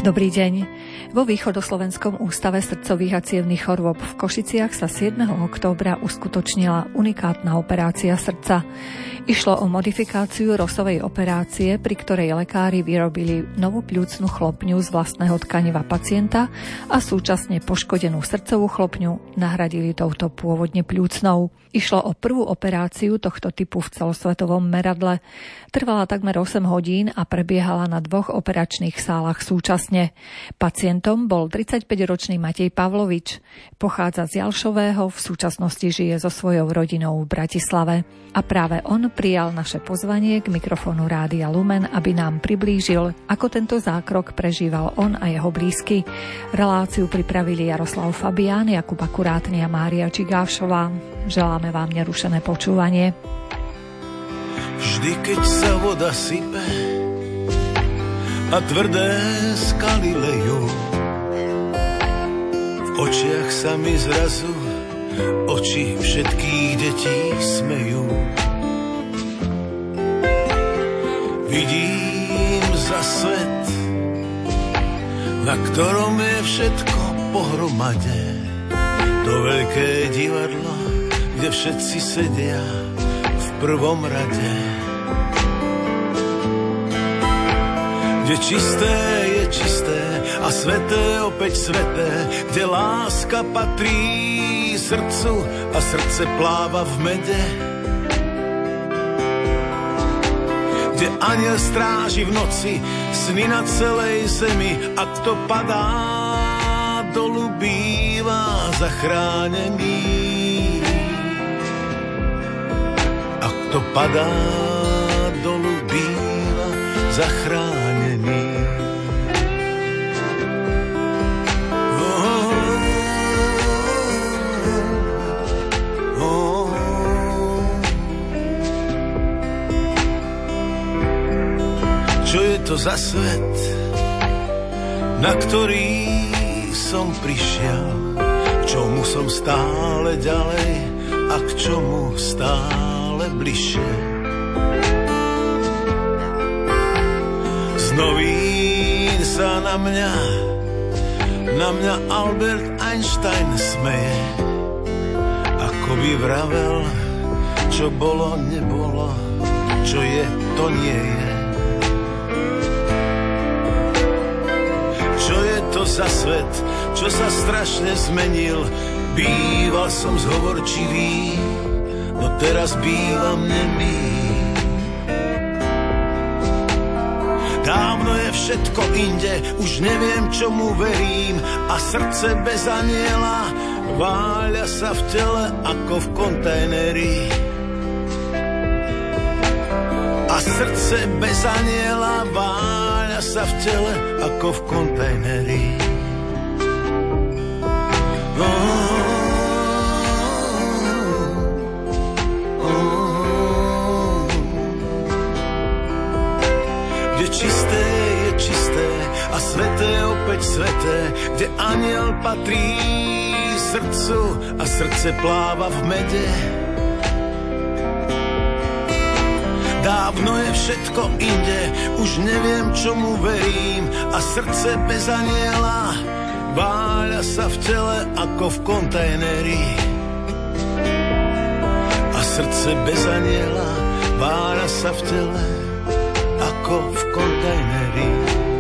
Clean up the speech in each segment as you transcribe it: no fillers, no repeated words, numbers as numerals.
Dobrý deň. Vo Východoslovenskom ústave srdcových a cievnych chorôb v Košiciach sa 7. októbra uskutočnila unikátna operácia srdca. Išlo o modifikáciu Rossovej operácie, pri ktorej lekári vyrobili novú pľúcnu chlopňu z vlastného tkaniva pacienta a súčasne poškodenú srdcovú chlopňu nahradili touto pôvodne pľúcnou. Išlo o prvú operáciu tohto typu v celosvetovom meradle. Trvala takmer 8 hodín a prebiehala na 2 operačných sálach súčasne. Pacientom bol 35-ročný Matej Pavlovič. Pochádza z Jalšového, v súčasnosti žije so svojou rodinou v Bratislave. A práve on prijal naše pozvanie k mikrofónu Rádia Lumen, aby nám priblížil, ako tento zákrok prežíval on a jeho blízky. Reláciu pripravili Jaroslav Fabián, Jakub Akurátny a Mária Čigášová. Želáme vám nerušené počúvanie. Vždy, keď sa voda sype a tvrdé skaly lejú, v očiach sa mi zrazu oči všetkých detí smejú. Vidím za svet, na ktorom je všetko pohromade, to veľké divadlo, kde všetci sedia v prvom rade. Kde čisté je čisté a sveté opäť sveté, kde láska patrí srdcu a srdce pláva v mede. Kde aniel stráži v noci sny na celej zemi a kto padá dolu býva zachránený. A kto padá dolu býva zachránený. Čo je to za svet, na ktorý som prišiel, k čomu som stále ďalej a k čomu stále bližšie. Z novín sa na mňa Albert Einstein smeje, ako by vravel, čo bolo, nebolo, čo je, to nie je. Čo je to za svet, čo sa strašne zmenil? Býval som zhovorčivý, no teraz bývam nemý. Dávno je všetko inde, už neviem, čomu verím, a srdce bez aniela váľa sa v tele ako v kontajneri. A srdce bez aniela váľa sa v tele ako v kontajneri. Kde čisté je čisté a sveté opäť sveté, kde aniel patrí srdcu a srdce pláva v mede. Dávno je všetko inde, už neviem, čomu verím, a srdce bez aniela váľa sa v tele ako v kontajneri. A srdce bez aniela váľa sa v tele ako v kontajneri.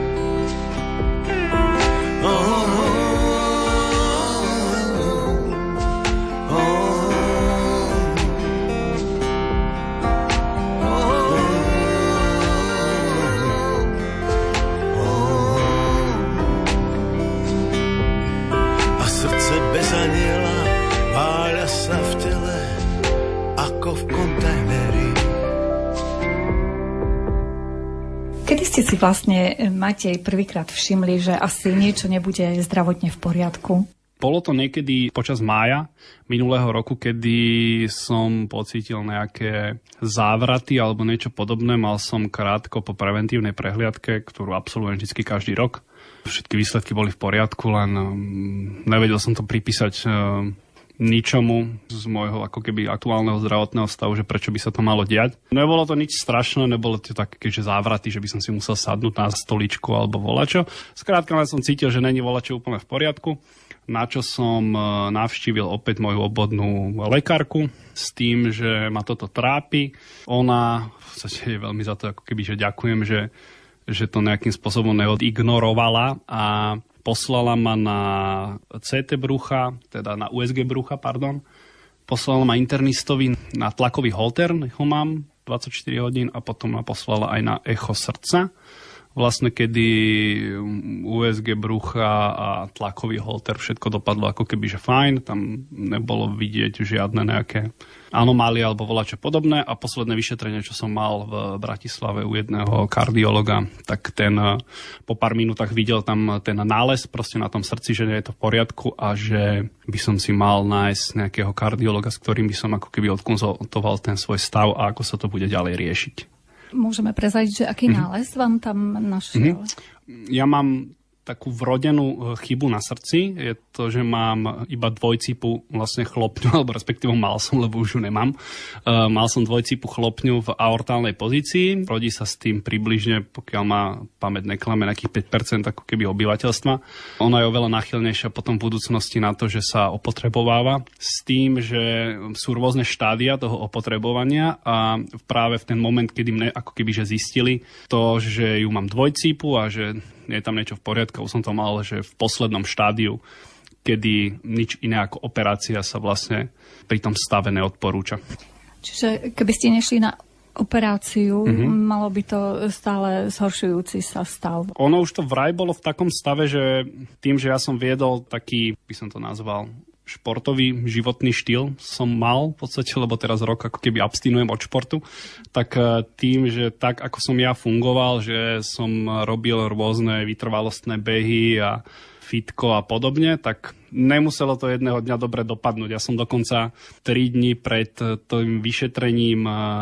Kedy ste si vlastne, Matej, prvýkrát všimli, že asi niečo nebude zdravotne v poriadku? Bolo to niekedy počas mája minulého roku, kedy som pocítil nejaké závraty alebo niečo podobné. Mal som krátko po preventívnej prehliadke, ktorú absolvujem vždy každý rok. Všetky výsledky boli v poriadku, len nevedel som to pripísať ničomu z môjho ako keby aktuálneho zdravotného stavu, že prečo by sa to malo diať. Nebolo to nič strašné, nebolo to také keďže závraty, že by som si musel sadnúť na stoličku alebo volačo. Skrátka len som cítil, že není volačo úplne v poriadku, na čo som navštívil opäť moju obvodnú lekárku s tým, že ma toto trápi. Ona v podstate je veľmi za to ako keby, že ďakujem, že to nejakým spôsobom neodignorovala a poslala ma na CT brucha, teda na USG brucha, pardon. Poslala ma internistovi na tlakový holter, ho mám 24 hodín a potom ma poslala aj na echo srdca. Vlastne kedy USG brucha a tlakový holter všetko dopadlo ako keby, že fajn, tam nebolo vidieť žiadne nejaké anomálie alebo voľačo podobné a posledné vyšetrenie, čo som mal v Bratislave u jedného kardiologa, tak ten po pár minútach videl tam ten nález proste na tom srdci, že nie je to v poriadku a že by som si mal nájsť nejakého kardiologa, s ktorým by som ako keby odkonzultoval ten svoj stav a ako sa to bude ďalej riešiť. Môžeme prezradiť, že aký nález vám tam našiel? Ja mám takú vrodenú chybu na srdci. Je to, že mám iba dvojcipu vlastne chlopňu, alebo respektíve mal som, lebo už ju nemám. Mal som dvojcipu chlopňu v aortálnej pozícii. Rodí sa s tým približne, pokiaľ má pamäť neklame, nejakých 5% ako keby obyvateľstva. Ona je oveľa náchylnejšia potom v budúcnosti na to, že sa opotrebováva. S tým, že sú rôzne štádia toho opotrebovania a práve v ten moment, kedy mne ako keby že zistili to, že ju mám dvojcipu a že je tam niečo v poriadku. Už som to mal, že v poslednom štádiu, kedy nič iné ako operácia sa vlastne pri tom stave neodporúča. Čiže keby ste nešli na operáciu, malo by to stále zhoršujúci sa stav. Ono už to vraj bolo v takom stave, že tým, že ja som viedol taký, by som to nazval, športový životný štýl som mal v podstate, lebo teraz rok ako keby abstinujem od športu, tak tým, že tak ako som ja fungoval, že som robil rôzne vytrvalostné behy a fitko a podobne, tak nemuselo to jedného dňa dobre dopadnúť. Ja som dokonca 3 dni pred tým vyšetrením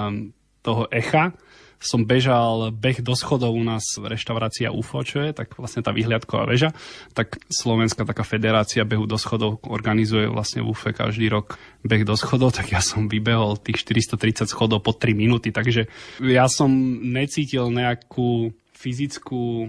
toho echa som bežal beh do schodov u nás v reštaurácii UFO, čo je, tak vlastne tá vyhliadková väža, tak Slovenská taká federácia behu do schodov organizuje vlastne v UFE každý rok beh do schodov, tak ja som vybehol tých 430 schodov po 3 minúty, takže ja som necítil nejakú fyzickú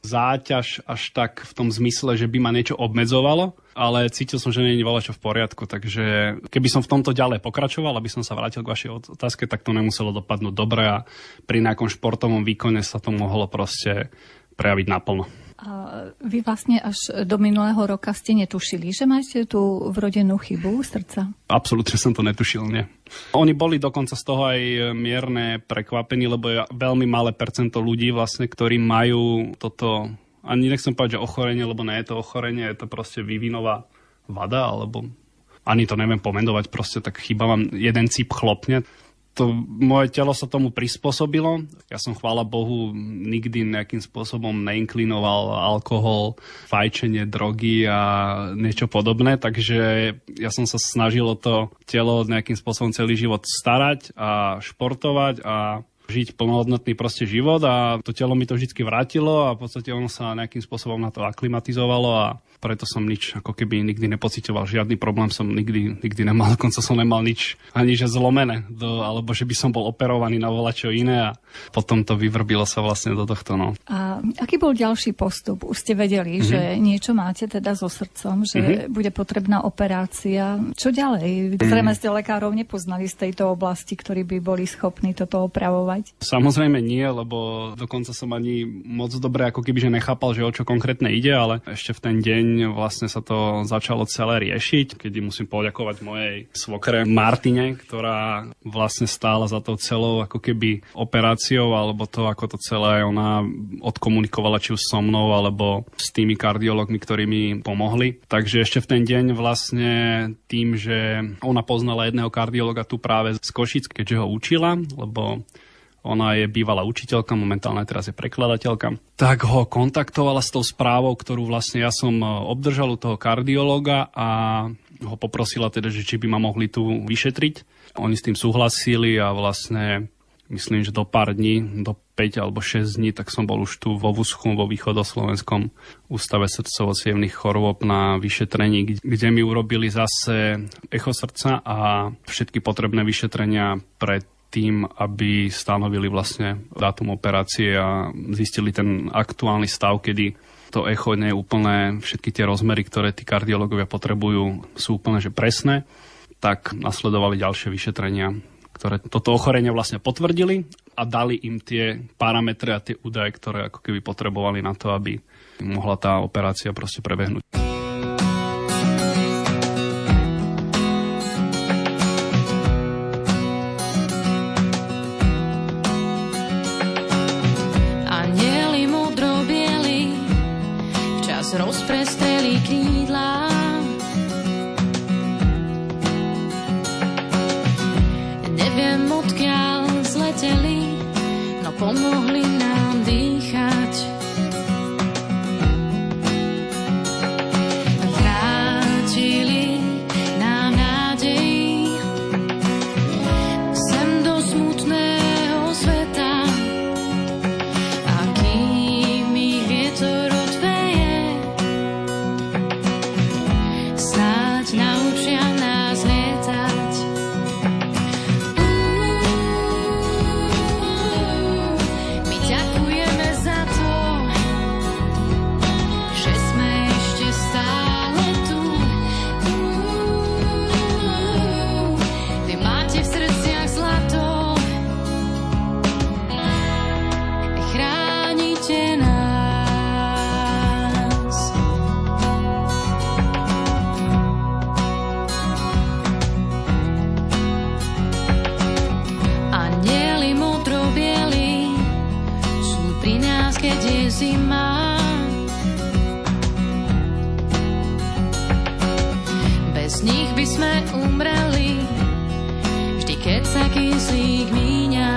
záťaž až tak v tom zmysle, že by ma niečo obmedzovalo, ale cítil som, že nie je voľačo v poriadku, takže keby som v tomto ďalej pokračoval, aby som sa vrátil k vašej otázke, tak to nemuselo dopadnúť dobre a pri nejakom športovom výkone sa to mohlo proste prejaviť naplno. A vy vlastne až do minulého roka ste netušili, že máte tú vrodenú chybu srdca? Absolútne som to netušil, nie. Oni boli dokonca z toho aj mierne prekvapení, lebo je veľmi malé percento ľudí vlastne, ktorí majú toto, ani nechcem povedať, že ochorenie, lebo nie je to ochorenie, je to proste vývinová vada, alebo ani to neviem pomenovať, proste tak chýba vám jeden cíp chlopne. To moje telo sa tomu prispôsobilo. Ja som, chvála Bohu, nikdy nejakým spôsobom neinklinoval alkohol, fajčenie, drogy a niečo podobné, takže ja som sa snažil o to telo nejakým spôsobom celý život starať a športovať a žiť plnohodnotný proste život a to telo mi to vždycky vrátilo a v podstate ono sa nejakým spôsobom na to aklimatizovalo a preto som nič ako keby nikdy nepociťoval. Žiadny problém som nikdy nemal, dokonca som nemal nič ani že zlomené, alebo že by som bol operovaný na voľačo iné a potom to vyvrbilo sa vlastne do tohto. No. A aký bol ďalší postup? Už ste vedeli, že niečo máte teda so srdcom, že bude potrebná operácia. Čo ďalej? Zrejme ste lekárov nepoznali z tejto oblasti, ktorí by boli schopní toto opravovať? Samozrejme nie, lebo dokonca som ani moc dobre ako keby že nechápal, že o čo konkrétne ide, ale ešte v ten deň vlastne sa to začalo celé riešiť, kedy musím poďakovať mojej svokre Martine, ktorá vlastne stála za tou celou ako keby operáciou, alebo to, ako to celé ona odkomunikovala či už so mnou, alebo s tými kardiologmi, ktorí mi pomohli. Takže ešte v ten deň vlastne tým, že ona poznala jedného kardiologa tu práve z Košíc, keďže ho učila, lebo ona je bývalá učiteľka, momentálne teraz je prekladateľka, tak ho kontaktovala s tou správou, ktorú vlastne ja som obdržal u toho kardiológa a ho poprosila teda, že či by ma mohli tu vyšetriť. Oni s tým súhlasili a vlastne myslím, že do pár dní, do 5 alebo 6 dní, tak som bol už tu vo VUSCHu, vo Východoslovenskom ústave srdcovo-cievnych chorôb na vyšetrení, kde mi urobili zase echo srdca a všetky potrebné vyšetrenia pred tým, aby stanovili vlastne dátum operácie a zistili ten aktuálny stav, kedy to echo nie je úplne, všetky tie rozmery, ktoré tí kardiológovia potrebujú, sú úplne že presné. Tak nasledovali ďalšie vyšetrenia, ktoré toto ochorenie vlastne potvrdili a dali im tie parametre a tie údaje, ktoré ako keby potrebovali na to, aby mohla tá operácia proste prebehnúť. Rozprestreli krídla, neviem odkiaľ zleteli, no pomohli nám dýchať. Vrátili nám nádej sem do smutného sveta, a kým ich vietor naučia nás lietať. My ďakujeme za to, že sme ešte stále tu. Vy máte v srdciach zlato, chránite nás. Keď je zima, bez nich by sme umreli, vždy keď sa kyslík míňa.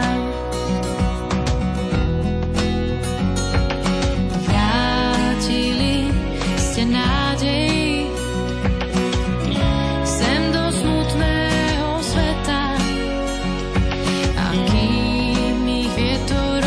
Vrátili ste nádej sem do smutného sveta, a kým ich vietor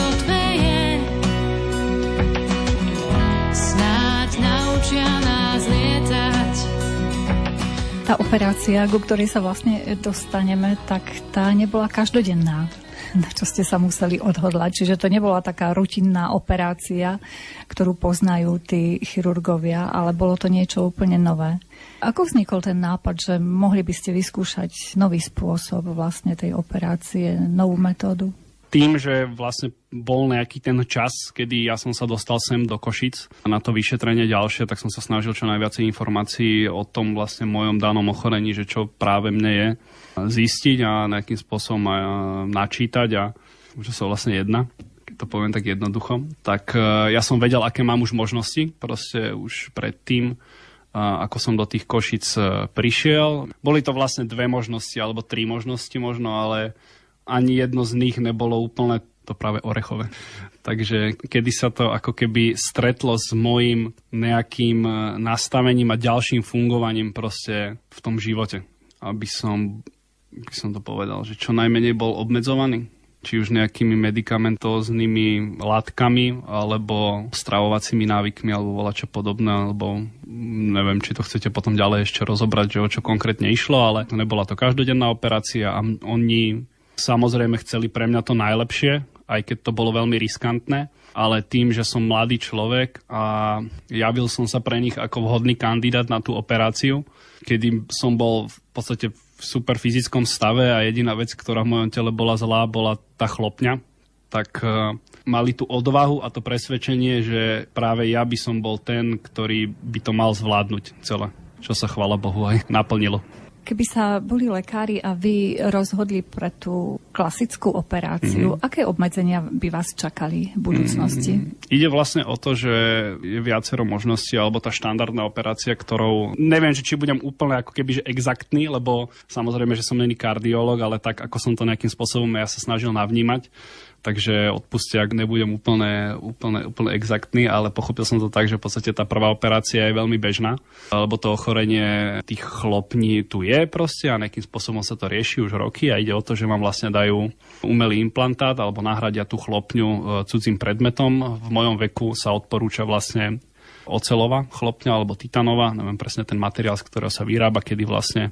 tá operácia, ku ktorej sa vlastne dostaneme, tak tá nebola každodenná, na čo ste sa museli odhodlať. Čiže to nebola taká rutinná operácia, ktorú poznajú tí chirurgovia, ale bolo to niečo úplne nové. Ako vznikol ten nápad, že mohli by ste vyskúšať nový spôsob vlastne tej operácie, novú metódu? Tým, že vlastne bol nejaký ten čas, kedy ja som sa dostal sem do Košic na to vyšetrenie ďalšie, tak som sa snažil čo najviacej informácií o tom vlastne mojom danom ochorení, že čo práve mne je, zistiť a nejakým spôsobom aj načítať, a že som vlastne jedna, keď to poviem tak jednoducho. Tak ja som vedel, aké mám už možnosti, proste už predtým, ako som do tých Košic prišiel. Boli to vlastne 2 možnosti, alebo 3 možnosti možno, ale ani jedno z nich nebolo úplne to práve orechové. Takže kedy sa to ako keby stretlo s mojím nejakým nastavením a ďalším fungovaním proste v tom živote. Aby som to povedal, že čo najmenej bol obmedzovaný. Či už nejakými medikamentóznymi látkami, alebo stravovacími návykmi, alebo voľačo podobné, alebo neviem, či to chcete potom ďalej ešte rozobrať, že o čo konkrétne išlo, ale nebola to každodenná operácia a oni samozrejme chceli pre mňa to najlepšie, aj keď to bolo veľmi riskantné, ale tým, že som mladý človek a javil som sa pre nich ako vhodný kandidát na tú operáciu, kedy som bol v podstate v super fyzickom stave a jediná vec, ktorá v mojom tele bola zlá, bola tá chlopňa, tak mali tú odvahu a to presvedčenie, že práve ja by som bol ten, ktorý by to mal zvládnuť celé, čo sa chvála Bohu aj naplnilo. Keby sa boli lekári a vy rozhodli pre tú klasickú operáciu, aké obmedzenia by vás čakali v budúcnosti? Ide vlastne o to, že je viacero možností, alebo tá štandardná operácia, ktorou neviem, či budem úplne ako keby že exaktný, lebo samozrejme, že som není kardiológ, ale tak, ako som to nejakým spôsobom ja sa snažil navnímať, takže odpustia, ak nebudem úplne exaktný, ale pochopil som to tak, že v podstate tá prvá operácia je veľmi bežná, lebo to ochorenie tých chlopní tu je proste a nejakým spôsobom sa to rieši už roky a ide o to, že vám vlastne dajú umelý implantát alebo nahradia tú chlopňu cudzím predmetom. V mojom veku sa odporúča vlastne oceľová chlopňa alebo titanová, neviem presne ten materiál, z ktorého sa vyrába, kedy vlastne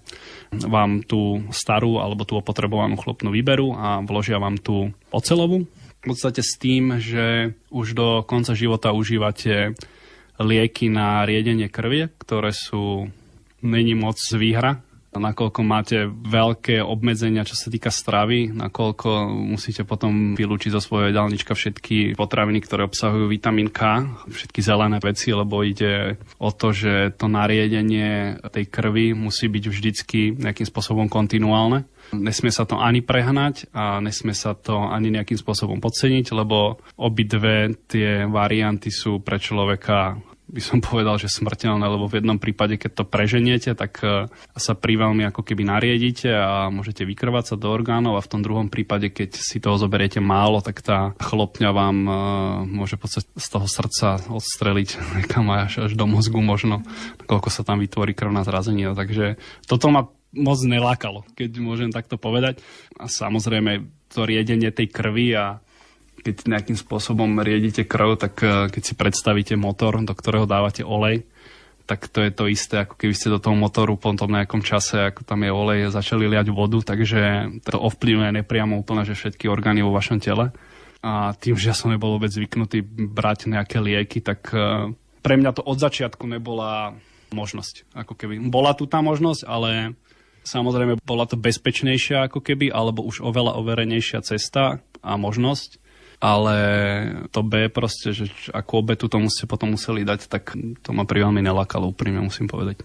vám tú starú alebo tú opotrebovanú chlopňu vyberú a vložia vám tú oceľovú. V podstate s tým, že už do konca života užívate lieky na riedenie krvie, ktoré sú není moc výhra, nakoľko máte veľké obmedzenia, čo sa týka stravy, nakoľko musíte potom vylúčiť zo svojho jedálnička všetky potraviny, ktoré obsahujú vitamín K, všetky zelené veci, lebo ide o to, že to nariedenie tej krvi musí byť vždycky nejakým spôsobom kontinuálne. Nesmie sa to ani prehnať a nesmie sa to ani nejakým spôsobom podceniť, lebo obidve tie varianty sú pre človeka, by som povedal, že smrteľné, lebo v jednom prípade, keď to preženiete, tak sa priveľmi ako keby nariedite a môžete vykrvácať do orgánov a v tom druhom prípade, keď si toho zoberiete málo, tak tá chlopňa vám môže v podstate z toho srdca odstreliť niekam až do mozgu možno, koľko sa tam vytvorí krvná zrazenina. Takže toto ma moc nelákalo, keď môžem takto povedať. A samozrejme to riedenie tej krvi a keď nejakým spôsobom riedite krv, tak keď si predstavíte motor, do ktorého dávate olej, tak to je to isté, ako keby ste do toho motoru po tom nejakom čase, ako tam je olej, začali liať vodu, takže to ovplyvňuje nepriamo úplne, že všetky orgány vo vašom tele. A tým, že ja som nebol vôbec zvyknutý brať nejaké lieky, tak pre mňa to od začiatku nebola možnosť. Ako keby bola tu tá možnosť, ale samozrejme bola to bezpečnejšia ako keby, alebo už oveľa overenejšia cesta a možnosť. Ale to B proste, že akú obetu tomu ste potom museli dať, tak to ma priveľmi nelákalo, úprimne musím povedať.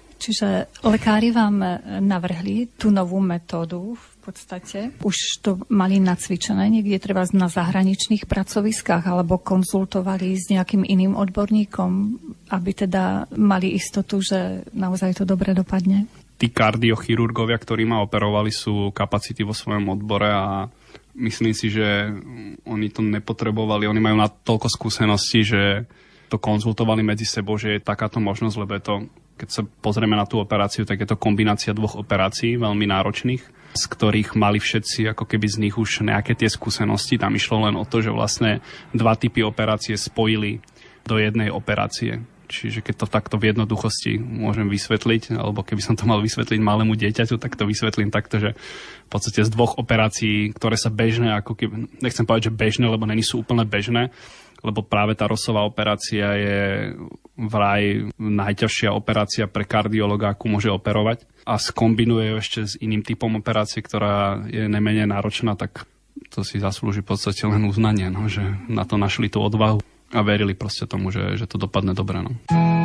Čiže lekári vám navrhli tú novú metódu v podstate? Už to mali nacvičené niekde treba na zahraničných pracoviskách alebo konzultovali s nejakým iným odborníkom, aby teda mali istotu, že naozaj to dobre dopadne? Tí kardiochirurgovia, ktorí ma operovali, sú kapacity vo svojom odbore a myslím si, že oni to nepotrebovali. Oni majú na toľko skúseností, že to konzultovali medzi sebou, že je takáto možnosť, lebo je to, keď sa pozrieme na tú operáciu, tak je to kombinácia dvoch operácií, veľmi náročných, z ktorých mali všetci, ako keby z nich už nejaké tie skúsenosti. Tam išlo len o to, že vlastne dva typy operácie spojili do jednej operácie. Čiže keď to takto v jednoduchosti môžem vysvetliť, alebo keby som to mal vysvetliť malému dieťaťu, tak to vysvetlím takto, že v podstate z dvoch operácií, ktoré sa bežné, ako keby, nechcem povedať, že bežné, lebo není sú úplne bežné, lebo práve tá Rossová operácia je vraj najťažšia operácia pre kardiologa, akú môže operovať a skombinuje ešte s iným typom operácie, ktorá je nemenej náročná, tak to si zaslúži v podstate len uznanie, no, že na to našli tú odvahu. A verili proste tomu, že to dopadne dobre. No.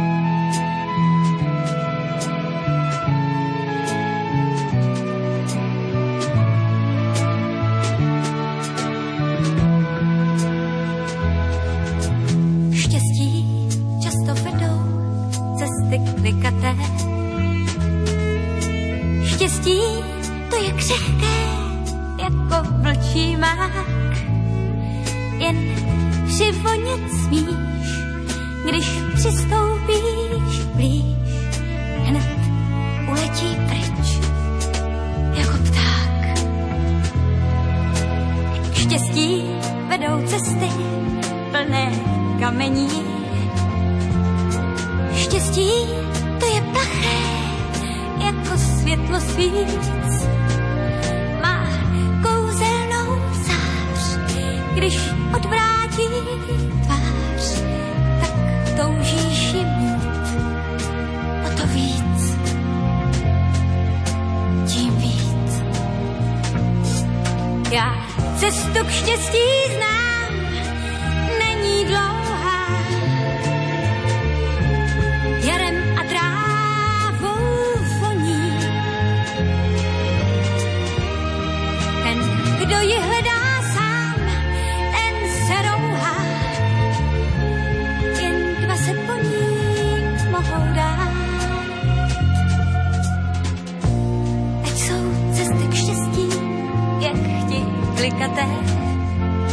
Štěstí často vedou cesty klikaté. Štěstí to je křehké jako vlčí mák. Jen přivonět smíš, když přistoupíš blíž, hned uletí pryč, jako pták. K štěstí vedou cesty plné kamení. Štěstí to je plaché, jako světlo svíc. Má kouzelnou zář, když odvrátí tvář, tak toužíš ji mít o to víc, tím víc. Já cestu k štěstí znám, není dlouhá, jarem a trávou voní. Ten, kdo ji hledá sám, ten se rouhá, jen dva se po ní mohou dát. Ať jsou cesty k štěstí, jak ti klikaté,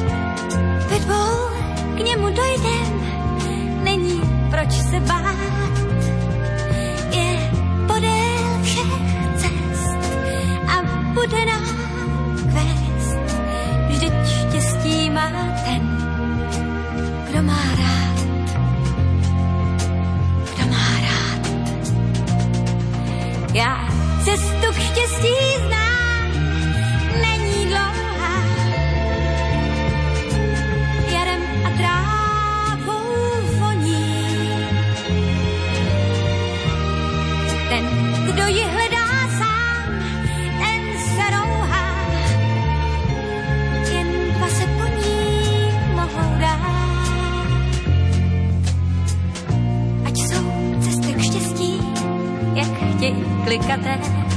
proč se bát, je podél všech cest a bude nám vést. Vždyť štěstí má ten, kdo má rád, kdo má rád. Já cestu k štěstí znám, není dlouhá, jarem a trávou voní. Ten, kdo ji hledá sám, ten se rouhá, jen dva se po ní mohou dát. Ať jsou cesty k štěstí, jak chtějí klikaté,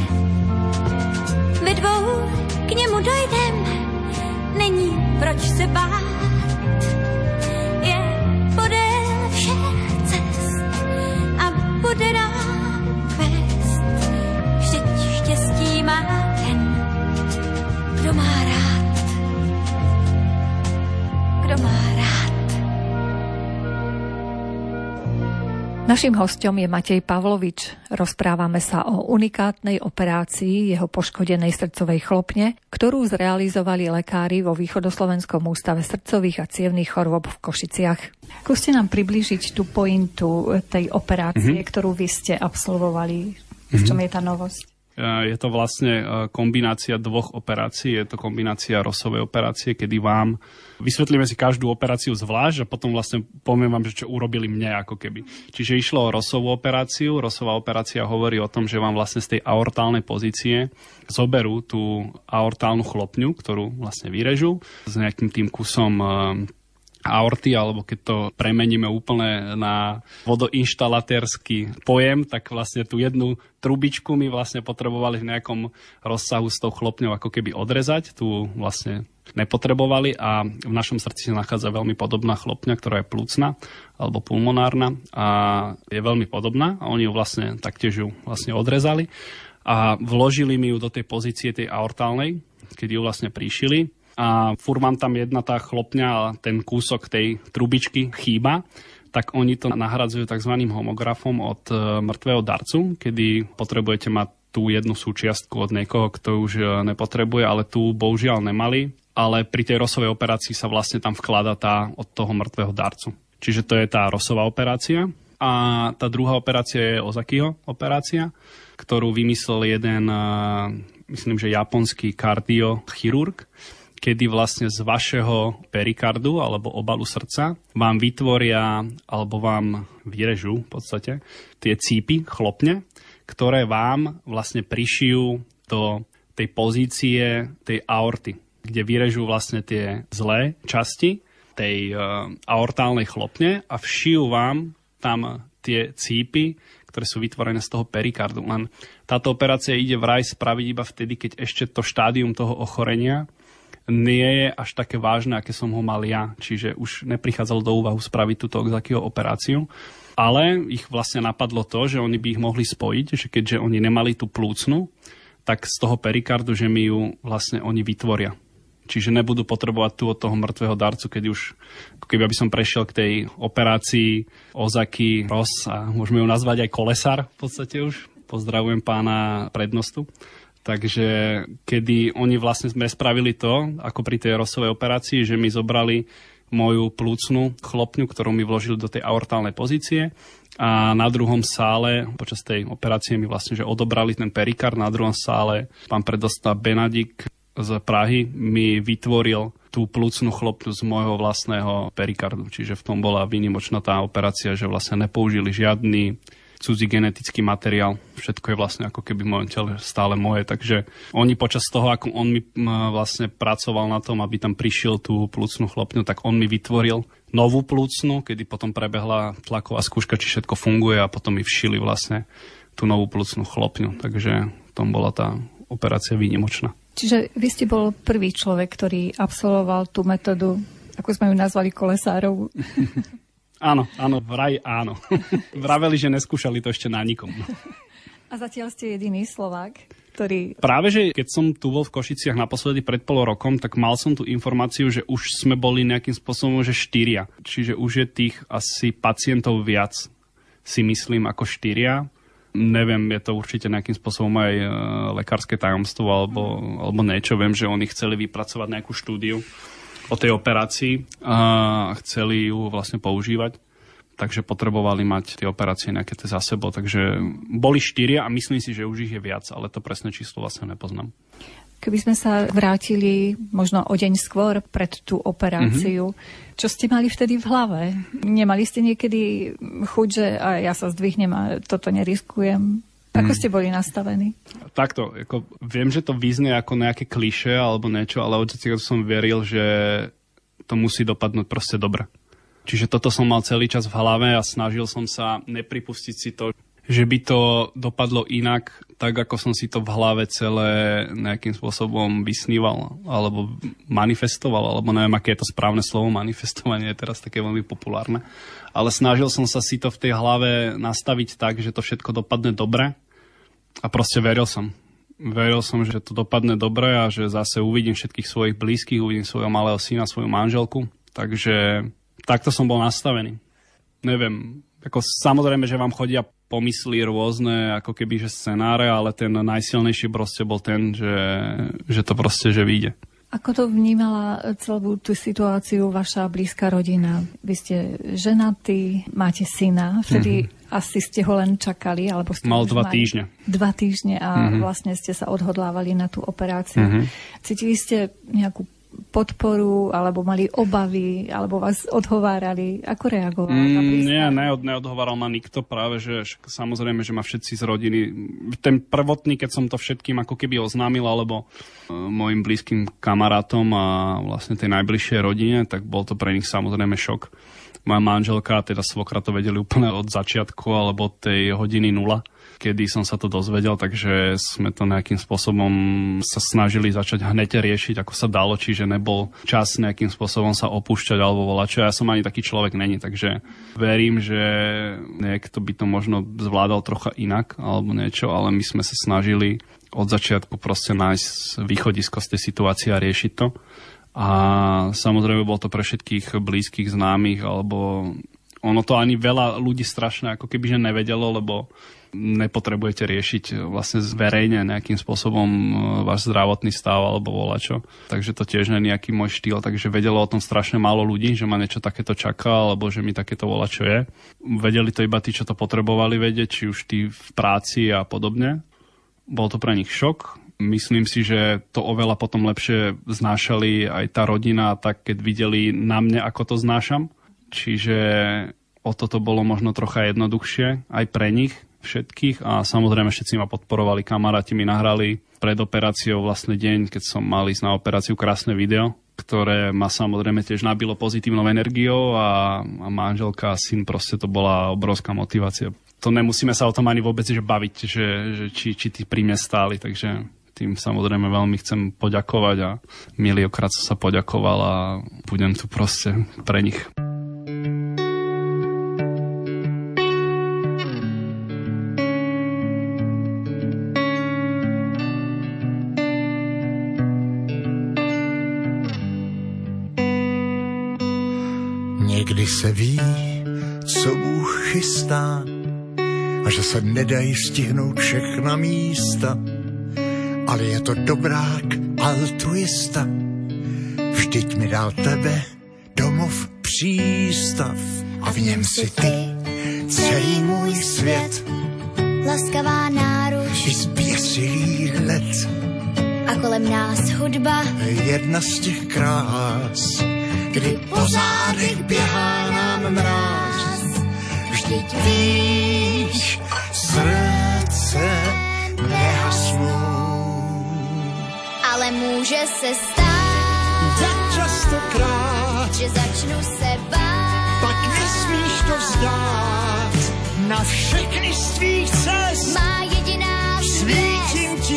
ve dvou k němu dojdem, není proč se bát, je podél všech cest a bude nám vést. Vždyť štěstí má ten, kdo má rád, kdo má rád. Naším hosťom je Matej Pavlovič. Rozprávame sa o unikátnej operácii jeho poškodenej srdcovej chlopne, ktorú zrealizovali lekári vo Východoslovenskom ústave srdcových a cievnych chorôb v Košiciach. Skúste nám priblížiť tú pointu tej operácie, ktorú vy ste absolvovali. V čom je tá novosť? Je to vlastne kombinácia dvoch operácií. Je to kombinácia Rossovej operácie, kedy vám vysvetlíme si každú operáciu zvlášť a potom vlastne poviem vám, že čo urobili mne ako keby. Čiže išlo o Rossovú operáciu. Rossová operácia hovorí o tom, že vám vlastne z tej aortálnej pozície zoberú tú aortálnu chlopňu, ktorú vlastne vyrežú s nejakým tým kusom aorty, alebo keď to premeníme úplne na vodoinštalatérsky pojem, tak vlastne tú jednu trubičku my vlastne potrebovali v nejakom rozsahu s tou chlopňou ako keby odrezať. Tu vlastne nepotrebovali a v našom srdci sa nachádza veľmi podobná chlopňa, ktorá je plúcna alebo pulmonárna a je veľmi podobná a oni ju vlastne taktiež ju vlastne odrezali a vložili mi ju do tej pozície tej aortálnej, keď ju vlastne príšili. A furt mám tam jedna tá chlopňa a ten kúsok tej trubičky chýba, tak oni to nahradzujú tzv. Homografom od mŕtvého darcu, kedy potrebujete mať tú jednu súčiastku od niekoho, kto už nepotrebuje, ale tu bohužiaľ nemali. Ale pri tej Rossovej operácii sa vlastne tam vklada tá od toho mŕtvého darcu. Čiže to je tá Rossová operácia. A tá druhá operácia je Ozakiho operácia, ktorú vymyslel jeden, myslím, že japonský kardiochirurg, kedy vlastne z vašeho perikardu alebo obalu srdca vám vytvoria alebo vám vyrežú v podstate tie cípy, chlopne, ktoré vám vlastne prišijú do tej pozície tej aorty, kde vyrežú vlastne tie zlé časti tej aortálnej chlopne a všijú vám tam tie cípy, ktoré sú vytvorené z toho perikardu. Len táto operácia ide vraj spraviť iba vtedy, keď ešte to štádium toho ochorenia nie je až také vážne, aké som ho mal ja. Čiže už neprichádzalo do úvahu spraviť túto Ozakiho operáciu. Ale ich vlastne napadlo to, že oni by ich mohli spojiť, že keďže oni nemali tú plúcnu, tak z toho perikardu, že mi ju vlastne oni vytvoria. Čiže nebudú potrebovať tu od toho mŕtvého darcu, keď už, keby som prešiel k tej operácii Ozaki, Ross a môžeme ju nazvať aj kolesár v podstate už. Pozdravujem pána prednostu. Takže kedy oni vlastne sme spravili to, ako pri tej Rossovej operácii, že mi zobrali moju plúcnu chlopňu, ktorú mi vložili do tej aortálnej pozície a na druhom sále, počas tej operácie mi vlastne že odobrali ten perikard, na druhom sále pán predosta Benadik z Prahy mi vytvoril tú plúcnu chlopňu z môjho vlastného perikardu. Čiže v tom bola výnimočná tá operácia, že vlastne nepoužili žiadny cudzí genetický materiál. Všetko je vlastne ako keby v mojom tele stále moje. Takže oni počas toho, ako on mi vlastne pracoval na tom, aby tam prišiel tú plúcnu chlopňu, tak on mi vytvoril novú plúcnu, kedy potom prebehla tlaková skúška, či všetko funguje a potom mi všili vlastne tú novú plúcnu chlopňu. Takže tom bola tá operácia výnimočná. Čiže vy ste bol prvý človek, ktorý absolvoval tú metódu, ako sme ju nazvali, kolesárov. Áno, vraj áno. Vraveli, že neskúšali to ešte na nikom. A zatiaľ ste jediný Slovák, ktorý... Práve, že keď som tu bol v Košiciach naposledy pred pol rokom, tak mal som tú informáciu, že už sme boli nejakým spôsobom, že 4. Čiže už je tých asi pacientov viac. si myslím, ako 4. Neviem, je to určite nejakým spôsobom aj lekárske tajomstvo alebo niečo. Viem, že oni chceli vypracovať nejakú štúdiu o tej operácii a chceli ju vlastne používať. Takže potrebovali mať tie operácie nejaké za sebou. Takže boli 4 a myslím si, že už ich je viac, ale to presné číslo vlastne nepoznám. Keby sme sa vrátili možno o deň skôr pred tú operáciu, čo ste mali vtedy v hlave? Nemali ste niekedy chuť, že ja sa zdvihnem a toto neriskujem? Ako ste boli nastavení? Takto, viem, že to vyznie ako nejaké klišé alebo niečo, ale od začiatku som veril, že to musí dopadnúť proste dobre. Čiže toto som mal celý čas v hlave a snažil som sa nepripustiť si to, že by to dopadlo inak, tak ako som si to v hlave celé nejakým spôsobom vysníval alebo manifestoval, alebo neviem, aké je to správne slovo, manifestovanie je teraz také veľmi populárne. Ale snažil som sa si to v tej hlave nastaviť tak, že to všetko dopadne dobre a proste veril som. Veril som, že to dopadne dobre a že zase uvidím všetkých svojich blízkych, uvidím svojho malého syna, svoju manželku. Takže takto som bol nastavený. Neviem, samozrejme, že vám chodia pomysly rôzne, ako keby, že scenáre, ale ten najsilnejší proste bol ten, že to proste, že vyjde. Ako to vnímala celú tú situáciu vaša blízka rodina? Vy ste ženatí, máte syna, vtedy asi ste ho len čakali, alebo ste mal 2 týždne. 2 týždne a vlastne ste sa odhodlávali na tú operáciu. Cítili ste nejakú podporu, alebo mali obavy, alebo vás odhovárali? Ako reagoval? Nie, neodhováral ma nikto, práve, že samozrejme, že ma všetci z rodiny. Ten prvotný, keď som to všetkým ako keby oznámil, alebo mojim blízkym kamarátom a vlastne tej najbližšej rodine, tak bol to pre nich samozrejme šok. Moja manželka, teda svokra to vedeli úplne od začiatku, alebo od tej hodiny 0, kedy som sa to dozvedel, takže sme to nejakým spôsobom sa snažili začať hneď riešiť, ako sa dalo, čiže nebol čas nejakým spôsobom sa opúšťať alebo volať, čo ja som ani taký človek není, takže verím, že niekto by to možno zvládal trocha inak alebo niečo, ale my sme sa snažili od začiatku proste nájsť východisko z tej situácie a riešiť to. A samozrejme bol to pre všetkých blízkych, známych, alebo ono to ani veľa ľudí strašne ako keby že nevedelo, lebo nepotrebujete riešiť vlastne verejne nejakým spôsobom váš zdravotný stav alebo volačo. Takže to tiež nie je nejaký môj štýl, takže vedelo o tom strašne málo ľudí, že ma niečo takéto čaká alebo že mi takéto volačo je. Vedeli to iba tí, čo to potrebovali vedieť, či už tí v práci a podobne. Bol to pre nich šok. Myslím si, že to oveľa potom lepšie znášali aj tá rodina, tak keď videli na mne, ako to znášam. Čiže o toto bolo možno trocha jednoduchšie aj pre nich všetkých a samozrejme všetci ma podporovali, kamaráti mi nahrali pred operáciou vlastne deň, keď som mal ísť na operáciu, krásne video, ktoré ma samozrejme tiež nabilo pozitívnou energiou a manželka a syn, proste to bola obrovská motivácia. To nemusíme sa o tom ani vôbec že baviť, že či tí pri mne stáli, takže tým samozrejme veľmi chcem poďakovať a miliókrát som sa poďakoval a budem tu proste pre nich. Někdy se ví, co Bůh chystá a že se nedají stihnout všechna místa, ale je to dobrák altruista. Vždyť mi dal tebe domov přístav a v něm si ty celý můj svět. Laskavá náruč I zběsilý let a kolem nás hudba, jedna z těch krás, kdy po zádech běhá nám mráz. Vždyť víš, srdce nehasnou. ale může se stát, Tak častokrát, že začnu se bát. pak nesmíš to vzdát. Na všechny z tvých cest Má jediná svítím ti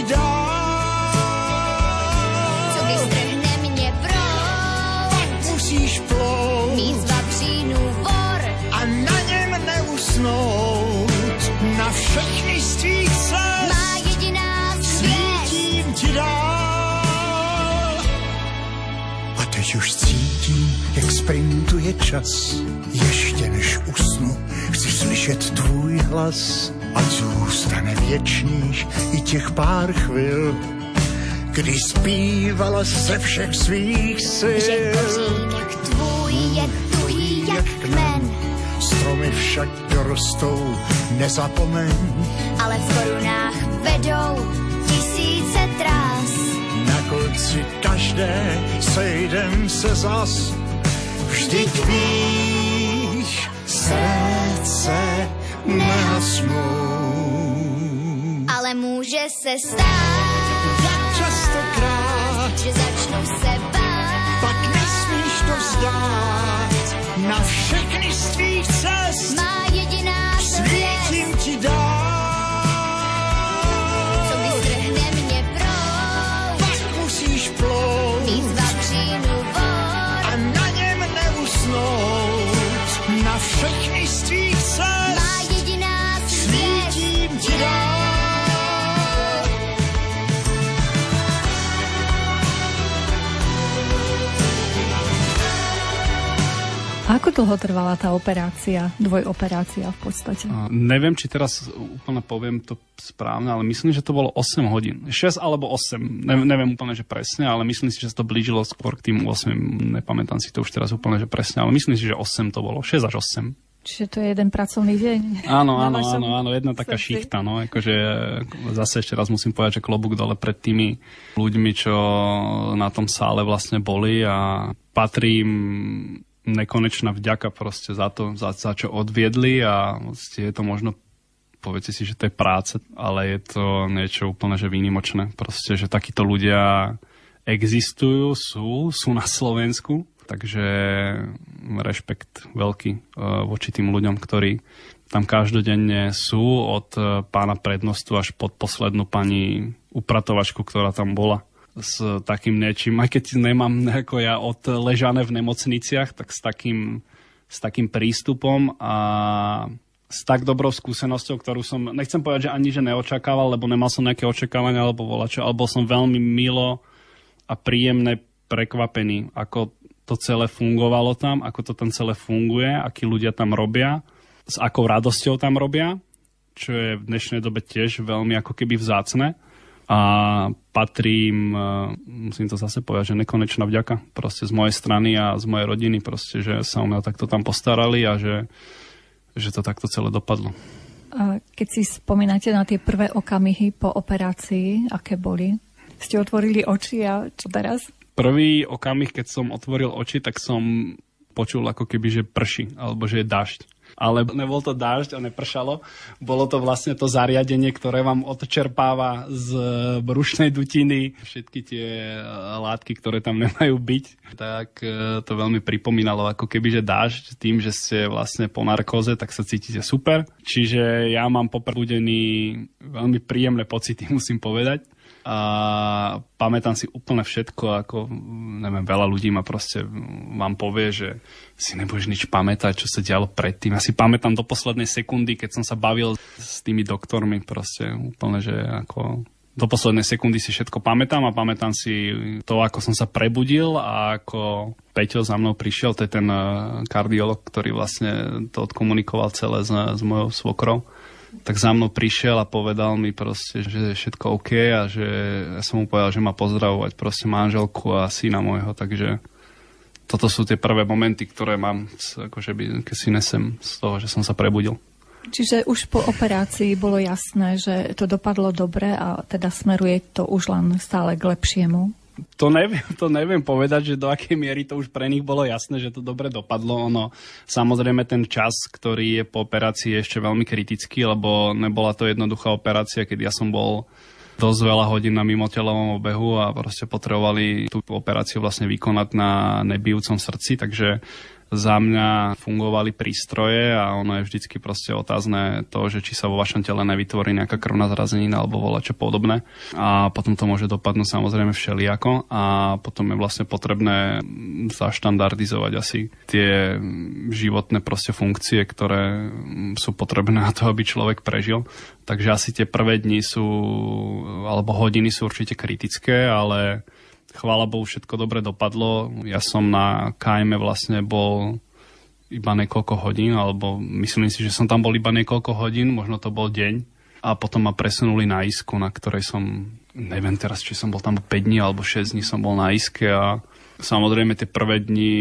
dál. co vystrhne mě proud, Musíš plout mít z vavřínů vor. a na něm neusnout. Na všechny z tvých cest Má jediná svítím ti dál. A teď už cítím, jak sprintuje čas. Ještě než usnu, Chci slyšet tvůj hlas, ať zůstane věčných i těch pár chvil, kdy zpívala ze všech svých sil. Že kořínek tvůj je tuhý jak kmen, Stromy však dorostou, nezapomeň. ale v korunách vedou tisíce trás. Na konci každé sejdem se zas. Vždyť víš, srdce nehasnou. Ale může se stát, Jak častokrát, že začnu se bát. pak nesmíš to vzdát. Na všechny z tvých cest Má jediná svítím svět, ti dát. co vystrhne mě proud. Pak musíš plout Mít vavřínu vor, a na něm neusnout. Na všechny z tvých cest má jediná svět. svítím ti dát. A ako dlho trvala tá operácia, dvojoperácia v podstate? Neviem, či teraz úplne poviem to správne, ale myslím, že to bolo 8 hodín. 6 alebo 8, neviem úplne, že presne, ale myslím si, že sa to blížilo skôr k tým 8, nepamätám si to už teraz úplne, že presne, ale myslím si, že 8 to bolo, 6 až 8. Čiže to je jeden pracovný deň? Áno, jedna taká šichta, no, akože zase ešte raz musím povedať, že klobúk dole pred tými ľuďmi, čo na tom sále vlastne boli a patrí im nekonečná vďaka proste za to, za čo odviedli a je to možno, poviete si, že to je práce, ale je to niečo úplne že výnimočné. Proste, že takíto ľudia existujú, sú na Slovensku, takže rešpekt veľký voči tým ľuďom, ktorí tam každodenne sú, od pána prednostu až pod poslednú pani upratovačku, ktorá tam bola. S takým niečím, aj keď nemám ako ja odležané v nemocniciach, tak s takým prístupom a s tak dobrou skúsenosťou, ktorú som, nechcem povedať, že ani že neočakával, lebo nemal som nejaké očakávania alebo volačo, ale bol som veľmi milo a príjemne prekvapený, ako to celé fungovalo tam, ako to tam celé funguje, akí ľudia tam robia, s akou radosťou tam robia, čo je v dnešnej dobe tiež veľmi ako keby vzácne. A patrím, musím to zase povedať, že nekonečná vďaka proste z mojej strany a z mojej rodiny proste, že sa o mňa takto tam postarali a že to takto celé dopadlo. A keď si spomínate na tie prvé okamihy po operácii, aké boli? Ste otvorili oči a čo teraz? Prvý okamih, keď som otvoril oči, tak som počul ako keby, že prší, alebo že je dažď. Ale nebol to dážď a nepršalo. Bolo to vlastne to zariadenie, ktoré vám odčerpáva z brušnej dutiny všetky tie látky, ktoré tam nemajú byť. Tak to veľmi pripomínalo ako keby, že dážď. Tým, že ste vlastne po narkóze, tak sa cítite super. Čiže ja mám po prebudení veľmi príjemné pocity, musím povedať. A pamätám si úplne všetko, ako neviem, veľa ľudí ma proste vám povie, že si nebudeš nič pamätať, čo sa dialo predtým. Ja si pamätám do poslednej sekundy, keď som sa bavil s tými doktormi, proste úplne, že ako do poslednej sekundy si všetko pamätám a pamätám si to, ako som sa prebudil a ako Peťo za mnou prišiel, to je ten kardiolog, ktorý vlastne to odkomunikoval celé s mojou svokrou. Tak za mnou prišiel a povedal mi proste, že je všetko OK a že ja som mu povedal, že má pozdravovať proste manželku a syna môjho, takže toto sú tie prvé momenty, ktoré mám, akože keď si nesem z toho, že som sa prebudil. Čiže už po operácii bolo jasné, že to dopadlo dobre a teda smeruje to už len stále k lepšiemu? To neviem povedať, že do akej miery to už pre nich bolo jasné, že to dobre dopadlo. Ono, samozrejme ten čas, ktorý je po operácii, je ešte veľmi kritický, lebo nebola to jednoduchá operácia, keď ja som bol dosť veľa hodín na mimotelovom obehu a proste potrebovali tú operáciu vlastne vykonať na nebijúcom srdci, takže za mňa fungovali prístroje a ono je vždycky proste otázne to, že či sa vo vašom tele nevytvorí nejaká krvná zrazenina alebo volačo podobné. A potom to môže dopadnúť samozrejme všelijako a potom je vlastne potrebné zaštandardizovať asi tie životné proste funkcie, ktoré sú potrebné na to, aby človek prežil. Takže asi tie prvé dni sú, alebo hodiny sú určite kritické, ale chvála Bohu, všetko dobre dopadlo. Ja som na KM vlastne bol iba niekoľko hodín, alebo myslím si, že som tam bol iba niekoľko hodín, možno to bol deň. A potom ma presunuli na Isku, na ktorej som, neviem teraz, či som bol tam 5 dní alebo 6 dní som bol na Iske a samozrejme tie prvé dni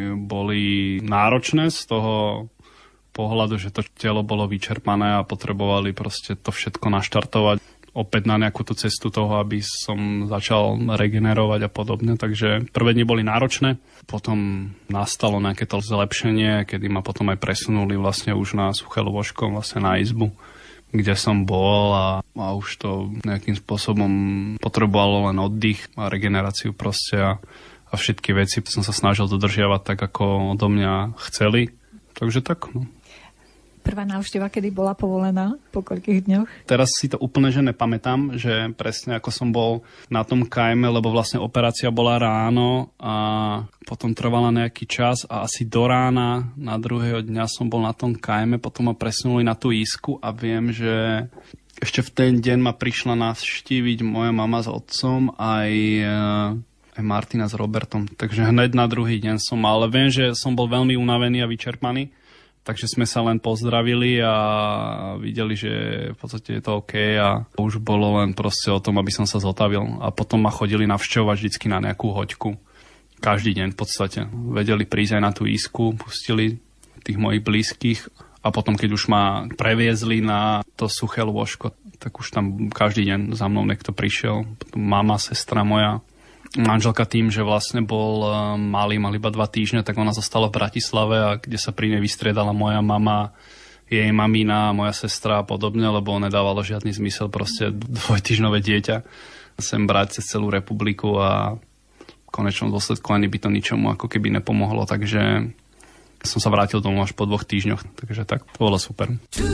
boli náročné z toho pohľadu, že to telo bolo vyčerpané a potrebovali proste to všetko naštartovať opäť na nejakú tú cestu toho, aby som začal regenerovať a podobne. Takže prvé dni boli náročné, potom nastalo nejaké to zlepšenie, kedy ma potom aj presunuli vlastne už na suché lôžko, vlastne na izbu, kde som bol a už to nejakým spôsobom potrebovalo len oddych a regeneráciu proste a všetky veci som sa snažil dodržiavať tak, ako odo mňa chceli. Takže tak, no. Prvá návšteva, kedy bola povolená? Po koľkých dňoch? Teraz si to úplne že nepamätám, že presne ako som bol na tom KM, lebo vlastne operácia bola ráno a potom trvala nejaký čas a asi do rána na druhého dňa som bol na tom KM, potom ma presunuli na tú Isku a viem, že ešte v ten deň ma prišla navštíviť moja mama s otcom aj Martina s Robertom. Takže hneď na druhý deň som mal, ale viem, že som bol veľmi unavený a vyčerpaný. Takže sme sa len pozdravili a videli, že v podstate je to OK a už bolo len proste o tom, aby som sa zotavil. A potom ma chodili navštevovať vždycky na nejakú hoďku. Každý deň v podstate. Vedeli prísť aj na tú Isku, pustili tých mojich blízkych a potom, keď už ma previezli na to suché lôžko, tak už tam každý deň za mnou niekto prišiel. Potom mama, sestra moja, manželka tým, že vlastne bol malý, mal iba 2 týždne, tak ona zostala v Bratislave a kde sa pri nej vystriedala moja mama, jej mamina, moja sestra a podobne, lebo nedávalo žiadny zmysel proste 2-týždňové dieťa sem brať cez celú republiku a v konečnom dôsledku ani by to ničomu ako keby nepomohlo, takže som sa vrátil domov až po 2 týždňoch, takže tak, to bolo super.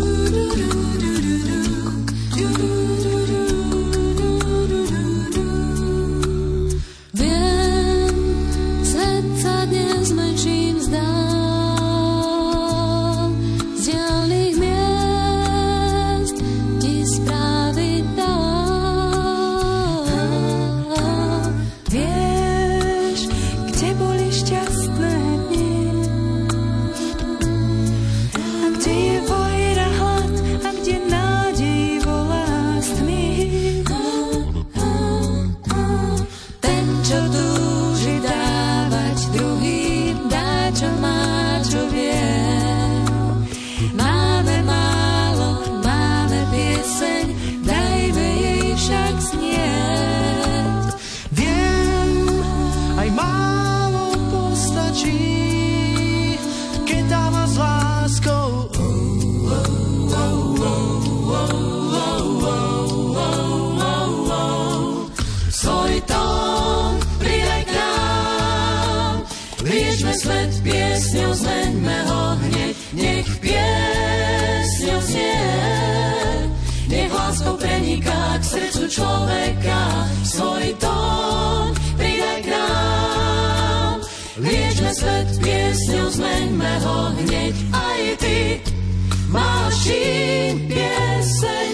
Človeka svoj tón pridaj k nám. Liečme svet piesňou, zmeňme ho hneď. Aj ty máš, čím pieseň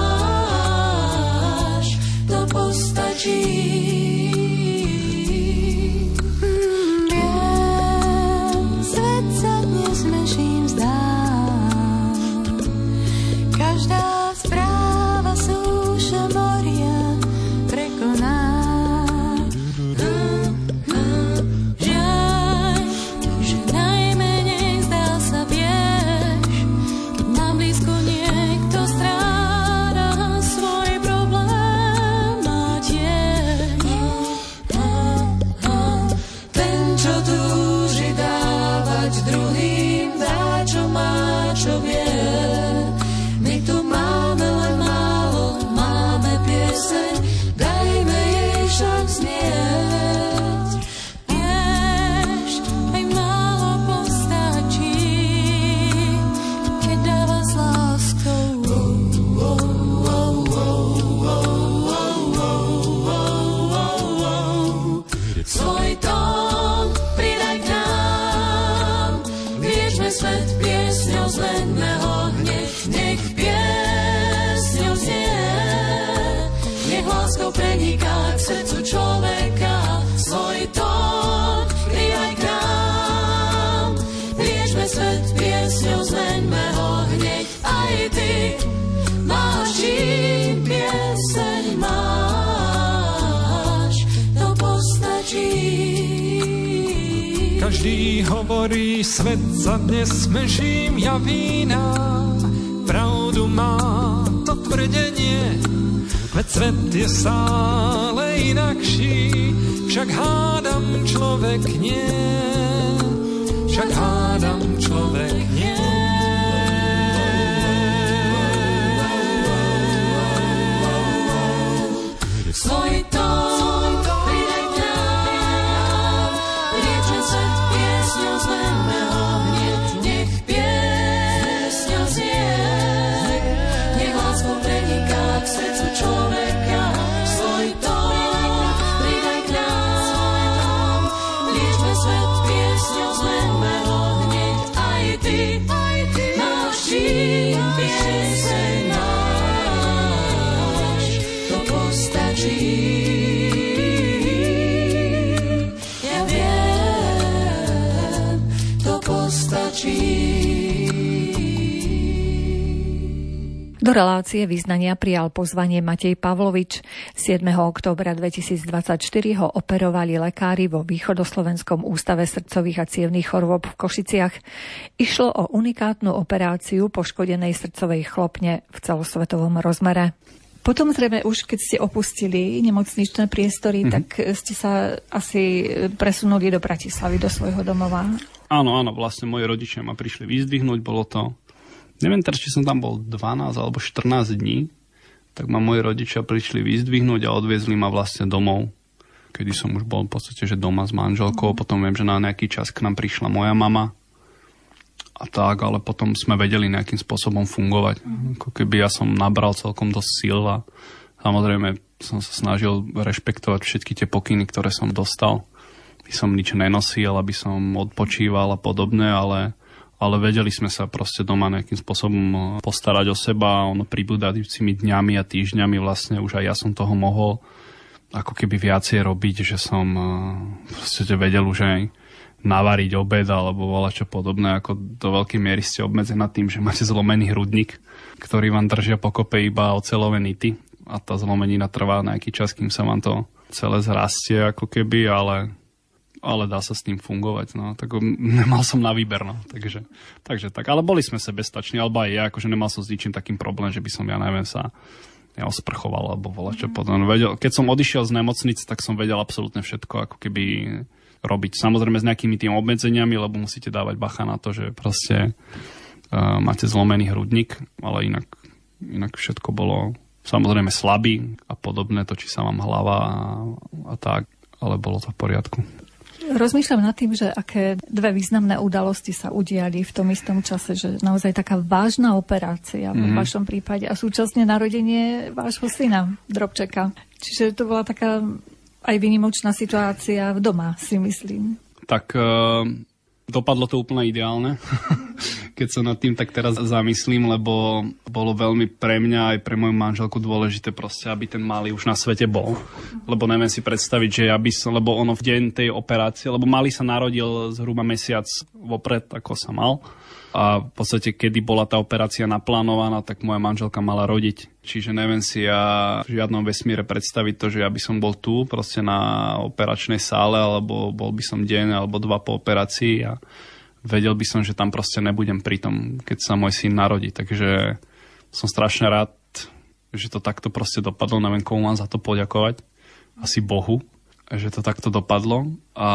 máš, to postačí. Svet sa dnes menším zdá. Každá správa súša moria prekoná. Žiaľ, že najmenej zdá sa, vieš, keď mám blízko niekto Každý hovorí, svet sa dnes menším javí nám. Pravdu má to tvrdenie, veď svet je stále inakší. Však hádam človek nie, však hádam človek nie. Svoj tón pridaj k nám, liečme svet piesňou, zmenme ho hneď. Nech piesňa znie, nech láskou preniká k srdcu človeka. Svoj tón pridaj k nám, liečme svet piesňou, zmenme ho hneď. Aj ty, náš čin, pieseň náš, to postačí. Ja viem, to postačí. Do relácie vyznania prijal pozvanie Matej Pavlovič. 7. októbra 2024 ho operovali lekári vo Východoslovenskom ústave srdcových a cievnych chorôb v Košiciach. Išlo o unikátnu operáciu poškodenej srdcovej chlopne v celosvetovom rozmere. Potom zrejme už, keď ste opustili nemocničné priestory, tak ste sa asi presunuli do Bratislavy, do svojho domova. Áno, vlastne moji rodičia ma prišli vyzdvihnúť, bolo to, neviem teraz, či som tam bol 12 alebo 14 dní, tak ma moji rodičia prišli vyzdvihnúť a odviezli ma vlastne domov, kedy som už bol v podstate, že doma s manželkou, potom viem, že na nejaký čas k nám prišla moja mama a tak, ale potom sme vedeli nejakým spôsobom fungovať. Ako keby ja som nabral celkom dosť síl a samozrejme som sa snažil rešpektovať všetky tie pokyny, ktoré som dostal. Aby som nič nenosil, aby som odpočíval a podobné, ale vedeli sme sa proste doma nejakým spôsobom postarať o seba. Ono pribúdajúcimi dňami a týždňami vlastne už aj ja som toho mohol ako keby viacej robiť, že som proste vedel už aj navariť obed alebo volať čo podobné, ako do veľkej miery ste obmedzená tým, že máte zlomený hrudník, ktorý vám držia pokope iba oceľové nity a tá zlomenina trvá nejaký čas, kým sa vám to celé zrastie ako keby, ale dá sa s tým fungovať, no. Tak nemal som na výber, no. Takže tak, ale boli sme sebestační, alebo aj ja, akože nemal som s ničím takým problém, že by som, ja neviem, sa osprchoval alebo volať čo potom. Keď som odišiel z nemocnice, tak som vedel absolútne všetko, ako keby robiť. Samozrejme s nejakými tým obmedzeniami, lebo musíte dávať bacha na to, že proste máte zlomený hrudník, ale inak všetko bolo samozrejme slabý a podobné, točí sa vám hlava a tak, ale bolo to v poriadku. Rozmýšľam nad tým, že aké dve významné udalosti sa udiali v tom istom čase, že naozaj taká vážna operácia v vašom prípade a súčasne narodenie vášho syna, drobčeka. Čiže to bola taká aj výnimočná situácia v doma, si myslím. Tak dopadlo to úplne ideálne, keď sa nad tým tak teraz zamyslím, lebo bolo veľmi pre mňa aj pre moju manželku dôležité proste, aby ten malý už na svete bol. Lebo neviem si predstaviť, že lebo ono v deň tej operácie, lebo malý sa narodil zhruba mesiac vopred, ako sa mal. A v podstate, kedy bola tá operácia naplánovaná, tak moja manželka mala rodiť. Čiže neviem si ja v žiadnom vesmíre predstaviť to, že ja by som bol tu proste na operačnej sále, alebo bol by som deň alebo dva po operácii a vedel by som, že tam proste nebudem pri tom, keď sa môj syn narodí. Takže som strašne rád, že to takto proste dopadlo. Neviem, komu mám za to poďakovať. Asi Bohu, že to takto dopadlo a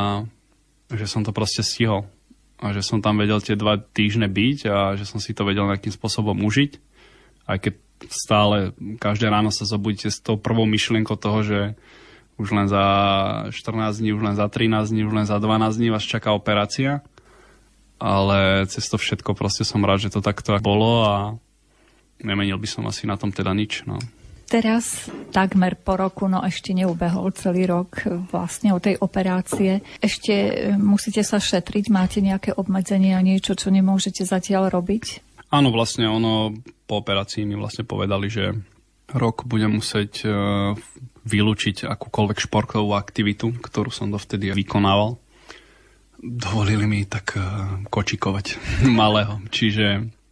že som to proste stihol. A že som tam vedel tie 2 týždne byť a že som si to vedel nejakým spôsobom užiť. Aj keď stále každé ráno sa zobudíte s tou prvou myšlienkou toho, že už len za 14 dní, už len za 13 dní, už len za 12 dní vás čaká operácia. Ale cez to všetko proste som rád, že to takto bolo a nemenil by som asi na tom teda nič. No. Teraz takmer po roku, no ešte neubehol celý rok vlastne od tej operácie. Ešte musíte sa šetriť? Máte nejaké obmedzenia, niečo, čo nemôžete zatiaľ robiť? Áno, vlastne po operácii mi vlastne povedali, že rok budem musieť vylúčiť akúkoľvek športovú aktivitu, ktorú som dovtedy vykonával. Dovolili mi tak kočikovať malého, čiže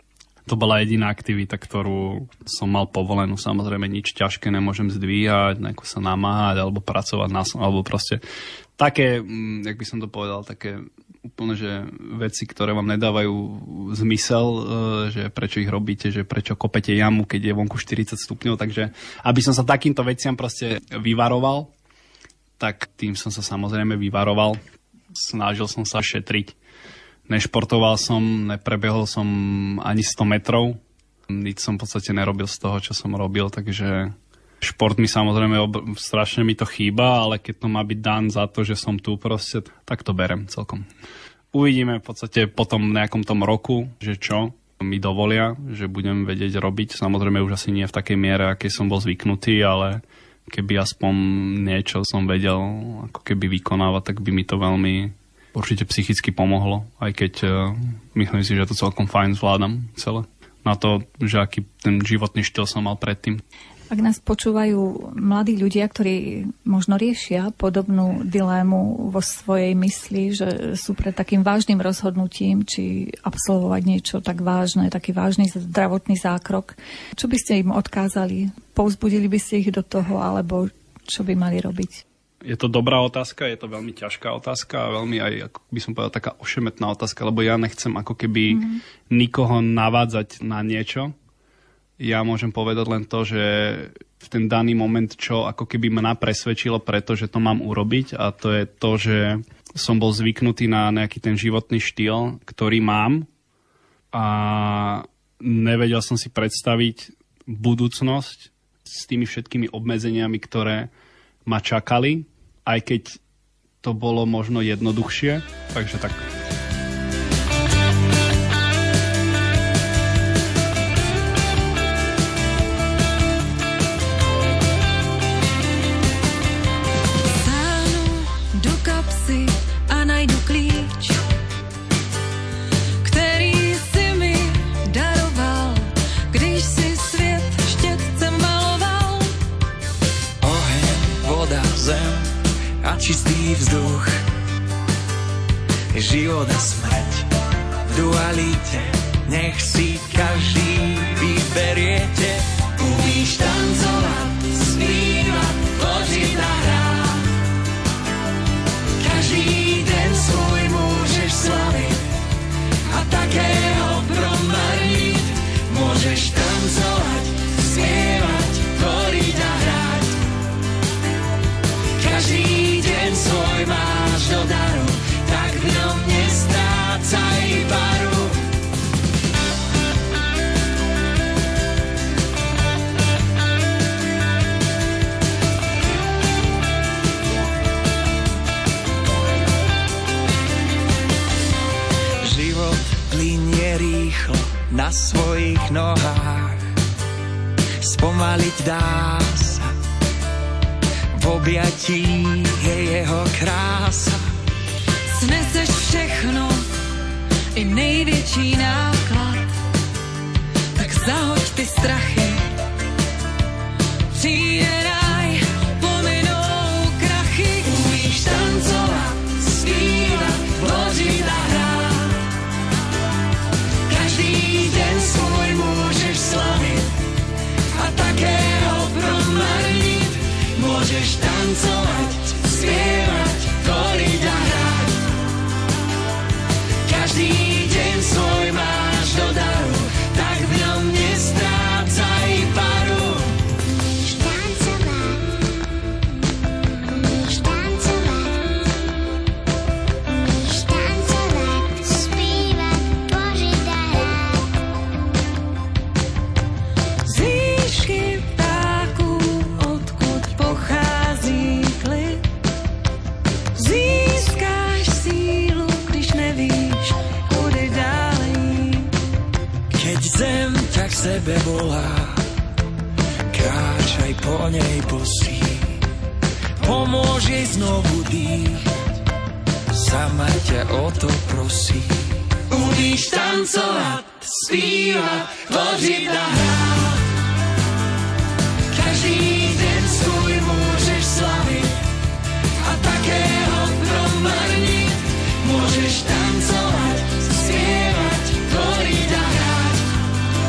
To bola jediná aktivita, ktorú som mal povolenú. Samozrejme nič ťažké nemôžem zdvíhať, nejako sa namáhať alebo pracovať alebo proste také, jak by som to povedal, také úplne, že veci, ktoré vám nedávajú zmysel, že prečo ich robíte, že prečo kopete jamu, keď je vonku 40 stupňov, takže aby som sa takýmto veciam proste vyvaroval, tak tým som sa samozrejme vyvaroval. Snažil som sa šetriť. Nešportoval som, neprebehol som ani 100 metrov. Nič som v podstate nerobil z toho, čo som robil, takže šport mi samozrejme strašne mi to chýba, ale keď to má byť dan za to, že som tu proste, tak to berem celkom. Uvidíme v podstate po tom nejakom tom roku, že čo mi dovolia, že budem vedieť robiť. Samozrejme už asi nie v takej miere, akej som bol zvyknutý, ale keby aspoň niečo som vedel ako keby vykonávať, tak by mi to veľmi určite psychicky pomohlo, aj keď myslím si, že to celkom fajn zvládam celé. Na to, že aký ten životný štýl som mal predtým. Ak nás počúvajú mladí ľudia, ktorí možno riešia podobnú dilému vo svojej mysli, že sú pred takým vážnym rozhodnutím, či absolvovať niečo tak vážne, taký vážny zdravotný zákrok, čo by ste im odkázali? Povzbudili by ste ich do toho, alebo čo by mali robiť? Je to dobrá otázka, je to veľmi ťažká otázka a veľmi aj, ako by som povedal, taká ošemetná otázka, lebo ja nechcem ako keby nikoho navádzať na niečo. Ja môžem povedať len to, že v ten daný moment, čo ako keby mňa presvedčilo preto, že to mám urobiť, a to je to, že som bol zvyknutý na nejaký ten životný štýl, ktorý mám, a nevedel som si predstaviť budúcnosť s tými všetkými obmedzeniami, ktoré ma čakali, aj keď to bolo možno jednoduchšie, takže tak. Čistý vzduch, život a smrť v dualite, nech si každý vyberiete. Umíš tancovať, spívať, tvořiť a hrát. Každý deň svoj môžeš slaviť a takého promarniť. Môžeš tancovať, spievať, tvoriť a hrať. Každý svoj máš do daru, tak v ňom nestrácaj paru. Život plynie rýchlo na svojich nohách, spomaliť dá sa. V objatí je jeho krása. Sneseš všechno, i největší náklad, tak zahoď ty strachy. Přijde ráj, pominou krachy. Umíš tancovat, zpívat, tvořit a hrát. Každý den svoj môžeš slavit a také ho promarniť. Môžeš tancovať, spievať, tvoriť a hrať. Každý deň svoj máš do daru, tak v ňom nestrácaj paru. Zem tak sebe volá, kráčaj po nej bosý, pomôž jej znovu dýchať, sama ťa o to prosí. Umíš tancovať, spívať, tvoriť a hrať. Každý deň svoj môžeš slaviť a takého promarniť. Môžeš tancovať, spievať, tvoriť a hrať.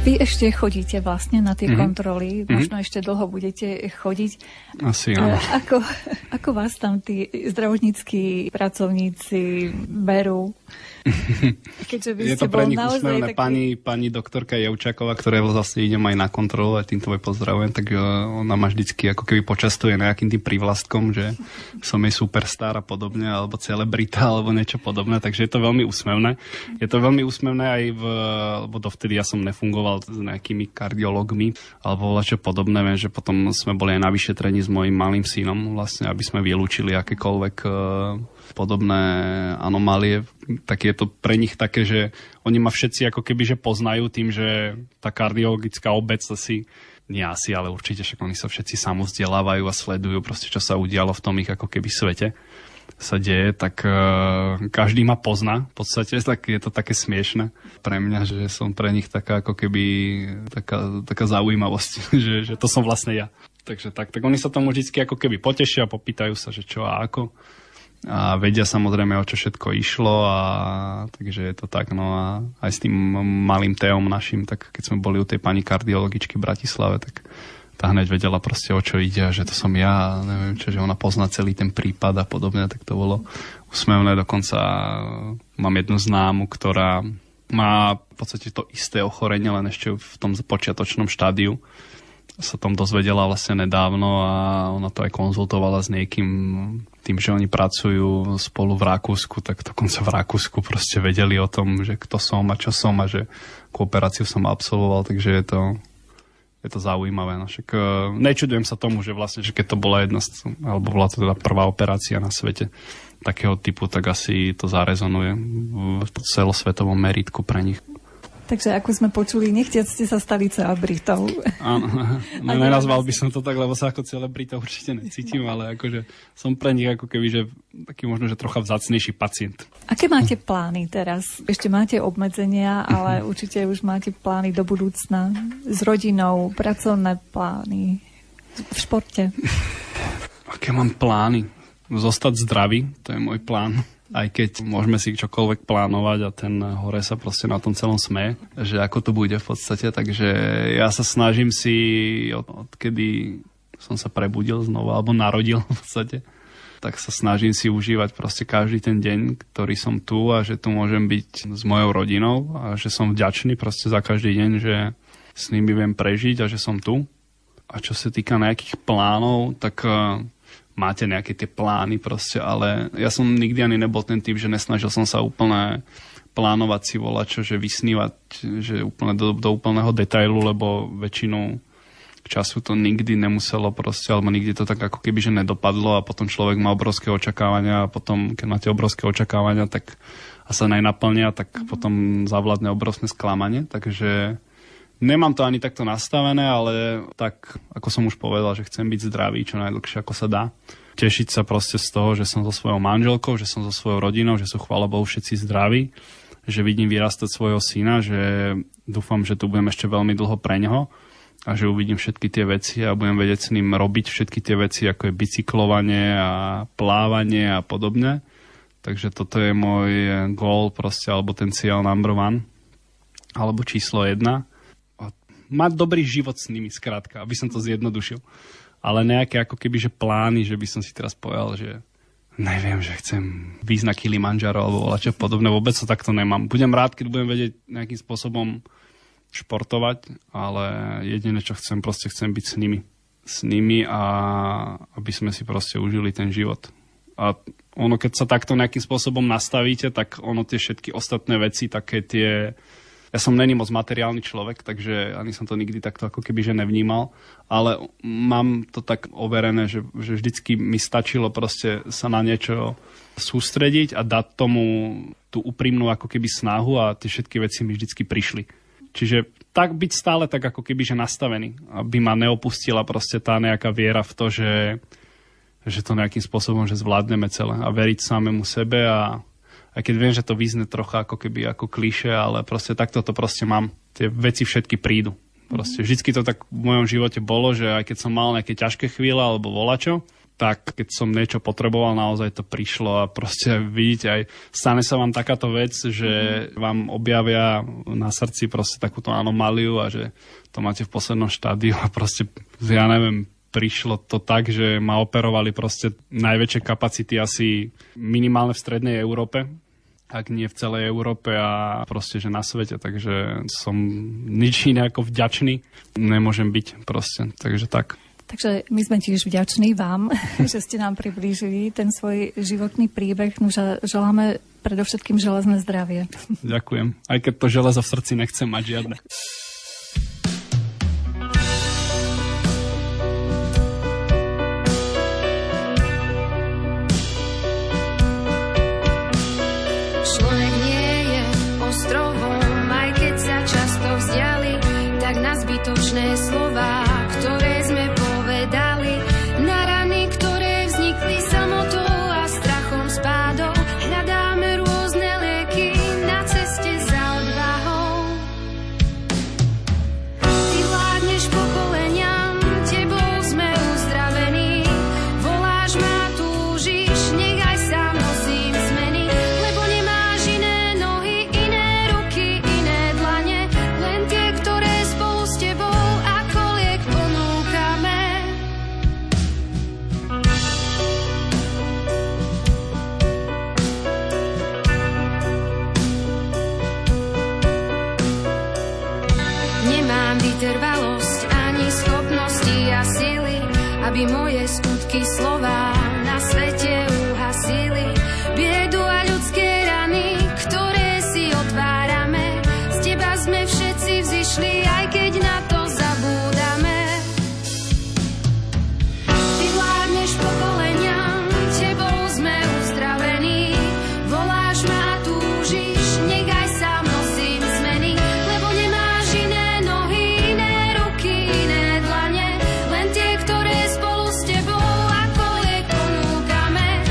Vy ešte chodíte vlastne na tie kontroly, možno ešte dlho budete chodiť. Asi áno. Ako vás tam tí zdravotníckí pracovníci berú? Keďže vy je ste to pre bol nich úsmevné. taký... Pani doktorka Jevčáková, ktorá vlastne idem aj na kontrolu, aj týmto pozdravujem, tak ona ma vždycky ako keby počastuje nejakým tým prívlastkom, že som jej superstar a podobne, alebo celebrita, alebo niečo podobné, takže je to veľmi úsmevné. Je to veľmi úsmevné aj lebo dovtedy ja som nefungoval s nejakými kardiológmi, alebo čo podobné, viem, že potom sme boli aj na vyšetrení s mojím malým synom, vlastne, aby sme vylúčili akékoľvek podobné anomálie, tak je to pre nich také, že oni ma všetci ako keby že poznajú tým, že tá kardiologická obec ale určite však oni sa všetci samovzdelávajú a sledujú proste, čo sa udialo v tom ich ako keby svete sa deje, tak každý ma pozná v podstate, tak je to také smiešne pre mňa, že som pre nich taká ako keby taká zaujímavosť, že to som vlastne ja. Takže tak oni sa tomu vždycky ako keby potešia, popýtajú sa, že čo a ako. A vedia samozrejme, o čo všetko išlo, a takže je to tak. No a aj s tým malým Teom našim, tak keď sme boli u tej pani kardiologičky v Bratislave, tak tá hneď vedela proste, o čo ide, a že to som ja, neviem čo, že ona pozná celý ten prípad a podobne, tak to bolo úsmevné. Dokonca mám jednu známu, ktorá má v podstate to isté ochorenie, len ešte v tom počiatočnom štádiu. Sa tom dozvedela vlastne nedávno a ona to aj konzultovala s niekým, tým, že oni pracujú spolu v Rakúsku, tak dokonca v Rakúsku proste vedeli o tom, že kto som a čo som a že kooperáciu som absolvoval, takže je to zaujímavé. No, však nečudujem sa tomu, že vlastne, že keď to bola alebo bola to teda prvá operácia na svete takého typu, tak asi to zarezonuje v celosvetovom meritku pre nich. Takže ako sme počuli, nechtiac ste sa stali celebritou. Áno, nenazval by som to tak, lebo sa ako celebrita určite necítim, ale akože som pre nich ako keby, že taký možno, že trocha vzácnejší pacient. Aké máte plány teraz? Ešte máte obmedzenia, ale určite už máte plány do budúcna s rodinou, pracovné plány v športe. Aké mám plány? Zostať zdravý, to je môj plán. Aj keď môžeme si čokoľvek plánovať a ten hore sa proste na tom celom smeje, že ako to bude v podstate. Takže ja sa snažím si, odkedy som sa prebudil znova, alebo narodil v podstate, tak sa snažím si užívať proste každý ten deň, ktorý som tu, a že tu môžem byť s mojou rodinou a že som vďačný proste za každý deň, že s nimi viem prežiť a že som tu. A čo sa týka nejakých plánov, tak máte nejaké tie plány proste, ale ja som nikdy ani nebol ten typ, že nesnažil som sa úplne plánovať si volačo, že vysnívať, že úplne do úplného detailu, lebo väčšinu času to nikdy nemuselo proste, alebo nikdy to tak ako keby, že nedopadlo, a potom človek má obrovské očakávania, a potom, keď máte obrovské očakávania, tak a sa nenaplnia, tak potom zavládne obrovské sklamanie, takže nemám to ani takto nastavené, ale tak, ako som už povedal, že chcem byť zdravý čo najdlhšie, ako sa dá. Tešiť sa proste z toho, že som so svojou manželkou, že som so svojou rodinou, že sú, chvála Bohu, všetci zdraví, že vidím vyrastať svojho syna, že dúfam, že tu budem ešte veľmi dlho pre neho a že uvidím všetky tie veci a budem vedieť s ním robiť všetky tie veci, ako je bicyklovanie a plávanie a podobne. Takže toto je môj goal proste, alebo ten cieľ number one, alebo číslo 1. Mať dobrý život s nimi, skrátka, aby som to zjednodušil. Ale nejaké ako keby, že plány, že by som si teraz povedal, že neviem, že chcem výjsť na Kilimanjaro alebo čo podobné, vôbec to takto nemám. Budem rád, keď budem vedieť nejakým spôsobom športovať, ale jediné, čo chcem byť s nimi a aby sme si proste užili ten život. A ono, keď sa takto nejakým spôsobom nastavíte, tak ono tie všetky ostatné veci, také tie... Ja som není moc materiálny človek, takže ani som to nikdy takto ako keby, že nevnímal, ale mám to tak overené, že vždycky mi stačilo proste sa na niečo sústrediť a dať tomu tú úprimnú ako keby snahu a tie všetky veci mi vždycky prišli. Čiže tak byť stále tak ako keby, že nastavený, aby ma neopustila proste tá nejaká viera v to, že to nejakým spôsobom, že zvládneme celé a veriť samému sebe a aj keď viem, že to vyznie trocha ako keby ako klišé, ale proste takto to proste mám. Tie veci všetky prídu. Proste vždycky to tak v mojom živote bolo, že aj keď som mal nejaké ťažké chvíle alebo volačo, tak keď som niečo potreboval, naozaj to prišlo a proste vidíte, aj stane sa vám takáto vec, že vám objavia na srdci proste takúto anomáliu a že to máte v poslednom štádiu a proste, ja neviem, prišlo to tak, že ma operovali proste najväčšie kapacity asi minimálne v strednej Európe, ak nie v celej Európe a proste, že na svete, takže som nič iné ako vďačný nemôžem byť proste, takže tak. Takže my sme tiež vďační vám, že ste nám priblížili ten svoj životný príbeh. No, želáme predovšetkým železné zdravie. Ďakujem. Aj keď to železo v srdci nechcem mať žiadne. Človek nie je ostrovom, aj keď sa často vzdiali, tak na zbytočné slová, ktoré sme povedali, na rany, ktoré vznikli samotou a strachom spádov, hľadáme rôzne lieky na ceste za odvahou. Ty vládneš pokoleniam, tebou sme uzdravení, voláš ma, túžiš, nech aj sám nosím zmeny, lebo nemáš iné nohy, iné ruky, iné dlane, len tie, ktoré spolu s tebou ako liek ponúkame. Nemám vytrvalosť ani schopnosti a sily, aby moje skutky slová na svete uhasili. Biedu a ľudské rany, ktoré si otvárame, z teba sme všetci vzišli, aj keď na to zabúdame. Ty vládneš pokoleniam, tebou sme uzdravení, voláš ma a túžiš, nech aj sám nosím zmeny, lebo nemáš iné nohy, iné ruky, iné dlane, len tie, ktoré spolu s tebou ako liek ponúkame.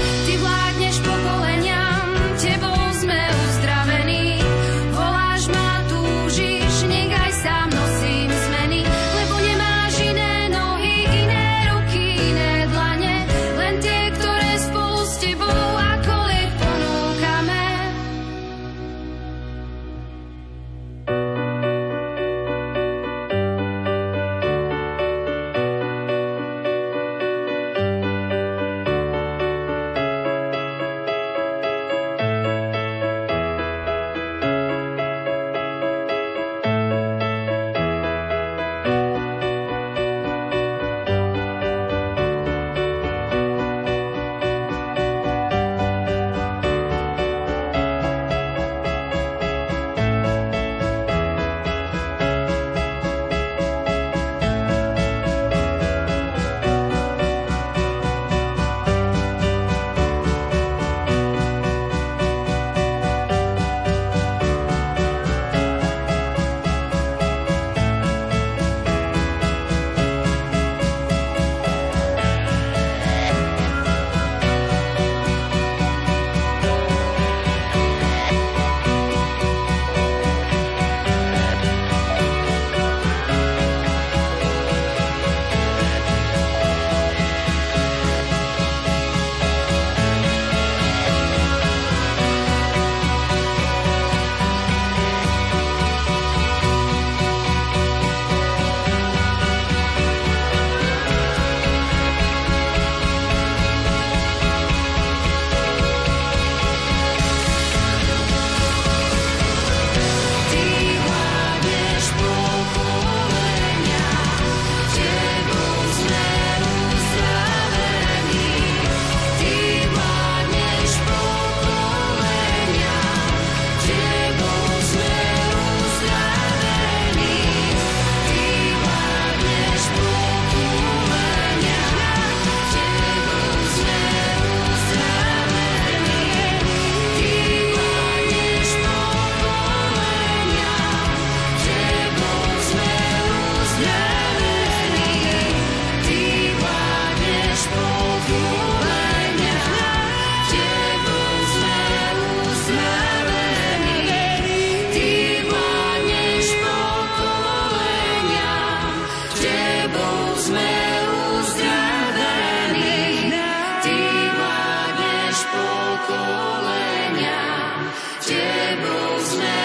sme